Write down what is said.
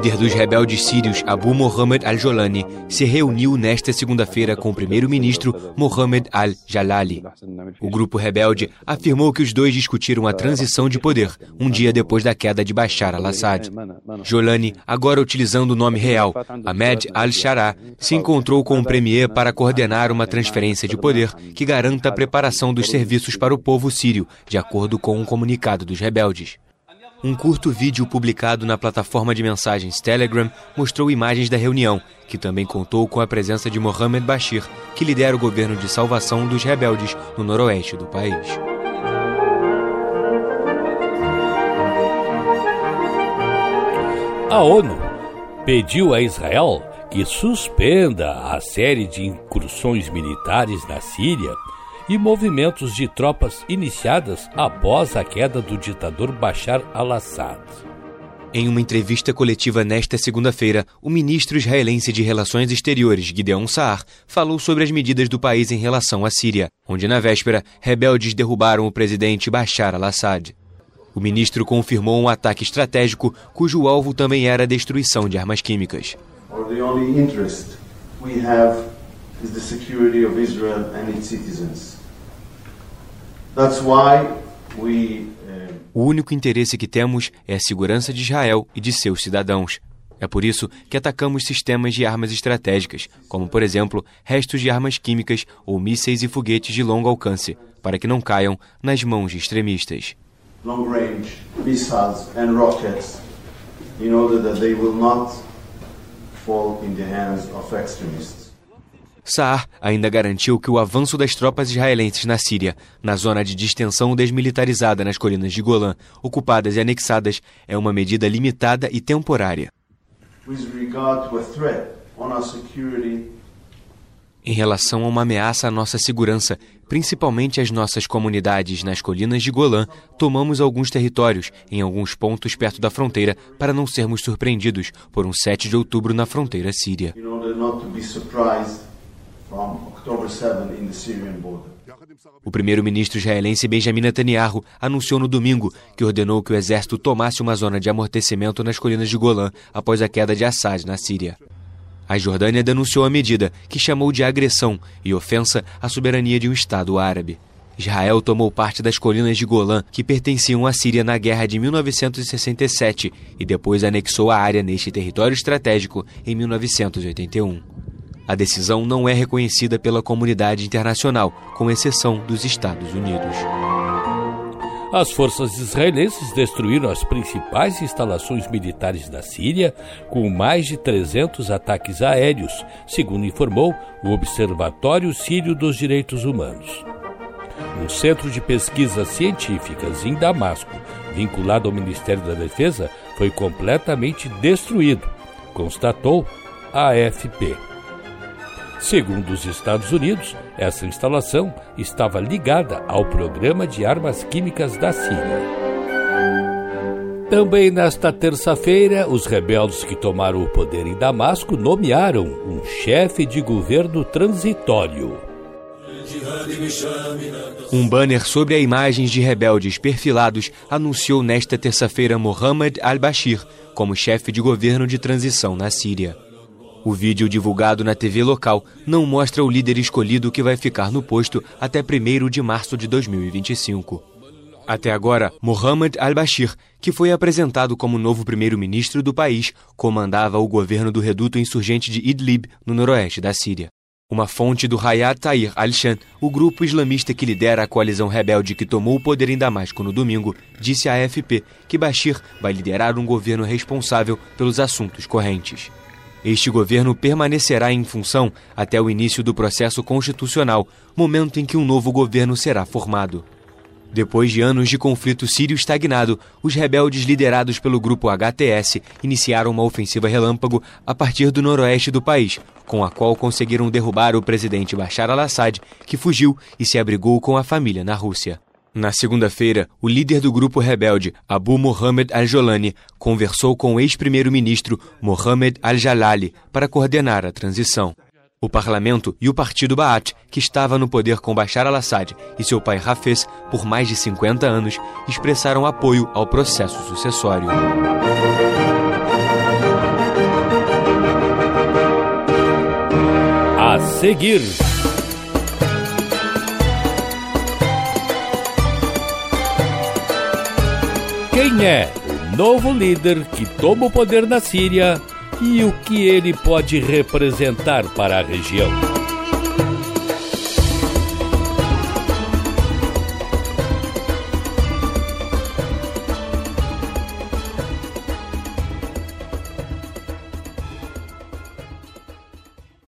líder dos rebeldes sírios, Abu Mohammed al-Jolani, se reuniu nesta segunda-feira com o primeiro-ministro Mohammed al-Jalali. O grupo rebelde afirmou que os dois discutiram a transição de poder, um dia depois da queda de Bashar al-Assad. Jolani, agora utilizando o nome real, Ahmed al-Sharaa, se encontrou com o premier para coordenar uma transferência de poder que garanta a preparação dos serviços para o povo sírio, de acordo com um comunicado dos rebeldes. Um curto vídeo publicado na plataforma de mensagens Telegram mostrou imagens da reunião, que também contou com a presença de Mohamed Bashir, que lidera o governo de salvação dos rebeldes no noroeste do país. A ONU pediu a Israel que suspenda a série de incursões militares na Síria e movimentos de tropas iniciadas após a queda do ditador Bashar al-Assad. Em uma entrevista coletiva nesta segunda-feira, o ministro israelense de Relações Exteriores, Gideon Saar, falou sobre as medidas do país em relação à Síria, onde na véspera, rebeldes derrubaram o presidente Bashar al-Assad. O ministro confirmou um ataque estratégico, cujo alvo também era a destruição de armas químicas. The only interest we have is the security of Israel and its citizens. That's why O único interesse que temos é a segurança de Israel e de seus cidadãos. É por isso que atacamos sistemas de armas estratégicas, como, por exemplo, restos de armas químicas ou mísseis e foguetes de longo alcance, para que não caiam nas mãos de extremistas. Long-range missiles and rockets, in order that they will not fall in the hands of extremists. Saar ainda garantiu que o avanço das tropas israelenses na Síria, na zona de distensão desmilitarizada nas colinas de Golã, ocupadas e anexadas, é uma medida limitada e temporária. Em relação a uma ameaça à nossa segurança, principalmente às nossas comunidades nas colinas de Golã, tomamos alguns territórios, em alguns pontos perto da fronteira, para não sermos surpreendidos por um 7 de outubro na fronteira síria. O primeiro-ministro israelense Benjamin Netanyahu anunciou no domingo que ordenou que o exército tomasse uma zona de amortecimento nas colinas de Golã após a queda de Assad na Síria. A Jordânia denunciou a medida, que chamou de agressão e ofensa à soberania de um Estado árabe. Israel tomou parte das colinas de Golã, que pertenciam à Síria na guerra de 1967, e depois anexou a área neste território estratégico em 1981. A decisão não é reconhecida pela comunidade internacional, com exceção dos Estados Unidos. As forças israelenses destruíram as principais instalações militares da Síria, com mais de 300 ataques aéreos, segundo informou o Observatório Sírio dos Direitos Humanos. Um centro de pesquisas científicas em Damasco, vinculado ao Ministério da Defesa, foi completamente destruído, constatou a AFP. Segundo os Estados Unidos, essa instalação estava ligada ao programa de armas químicas da Síria. Também nesta terça-feira, os rebeldes que tomaram o poder em Damasco nomearam um chefe de governo transitório. Um banner sobre a imagens de rebeldes perfilados anunciou nesta terça-feira Mohammed al-Bashir como chefe de governo de transição na Síria. O vídeo divulgado na TV local não mostra o líder escolhido que vai ficar no posto até 1º de março de 2025. Até agora, Mohammed al-Bashir, que foi apresentado como novo primeiro-ministro do país, comandava o governo do reduto insurgente de Idlib, no noroeste da Síria. Uma fonte do Hayat Tahrir al-Sham, o grupo islamista que lidera a coalizão rebelde que tomou o poder em Damasco no domingo, disse à AFP que Bashir vai liderar um governo responsável pelos assuntos correntes. Este governo permanecerá em função até o início do processo constitucional, momento em que um novo governo será formado. Depois de anos de conflito sírio estagnado, os rebeldes liderados pelo grupo HTS iniciaram uma ofensiva relâmpago a partir do noroeste do país, com a qual conseguiram derrubar o presidente Bashar al-Assad, que fugiu e se abrigou com a família na Rússia. Na segunda-feira, o líder do grupo rebelde, Abu Mohammed al-Jolani, conversou com o ex-primeiro-ministro Mohammed al-Jalali para coordenar a transição. O parlamento e o partido Ba'ath, que estava no poder com Bashar al-Assad e seu pai Hafez por mais de 50 anos, expressaram apoio ao processo sucessório. seguir. Quem é o novo líder que toma o poder na Síria e o que ele pode representar para a região?